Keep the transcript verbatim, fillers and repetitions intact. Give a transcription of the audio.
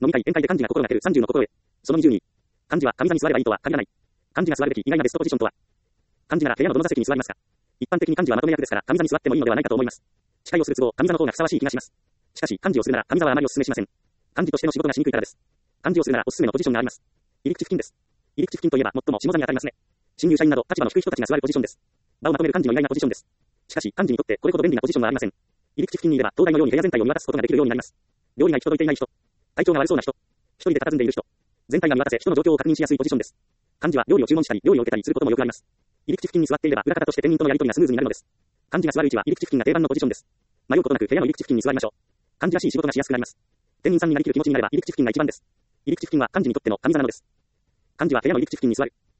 飲み会、宴会で幹事が心がけるさんじゅうの心得。そのにじゅうに。幹事は上座に座ればいいとは限らない。幹事が座るべき意外なベストポジションとは。幹事なら部屋のどの座席に座りますか。一般的に幹事はまとめ役ですから上座に座ってもいいのではないかと思います。司会をする都合、上座の方がふさわしい気がします。しかし幹事をするなら上座はあまりお勧めしません。幹事としての仕事がしにくいからです。幹事をするならおすすめのポジションがあります。入り口付近です。入り口付近といえば最も下座に当たりますね。新入社員など立場の低い人たちが座るポジションです。場をまとめる幹事の意外なポジションです。しかし幹事にとってこれほど便利なポジションはありません。入り口付近にいれば東大のように部屋全体を見渡すことができるようになります。料理が行き届いていない人、体調が悪そうな人、一人で佇んでいる人、全体が見渡せ人の状況を確認しやすいポジションです。幹事は料理を注文したり料理を受けたりすることもよくあります。入り口付近に座っていれば裏方として店員とのやり取りがスムーズになるのです。幹事が座る位置は入り口付近が定番のポジションです。迷うことなく部屋の入り口付近に座りましょう。幹事らしい仕事がしやすくなります。店員さんになりきる気持ちになれば入り口付近が一番です。入り口付近は幹事にとっての神座なのです。幹事は部屋の入り口付近に座る。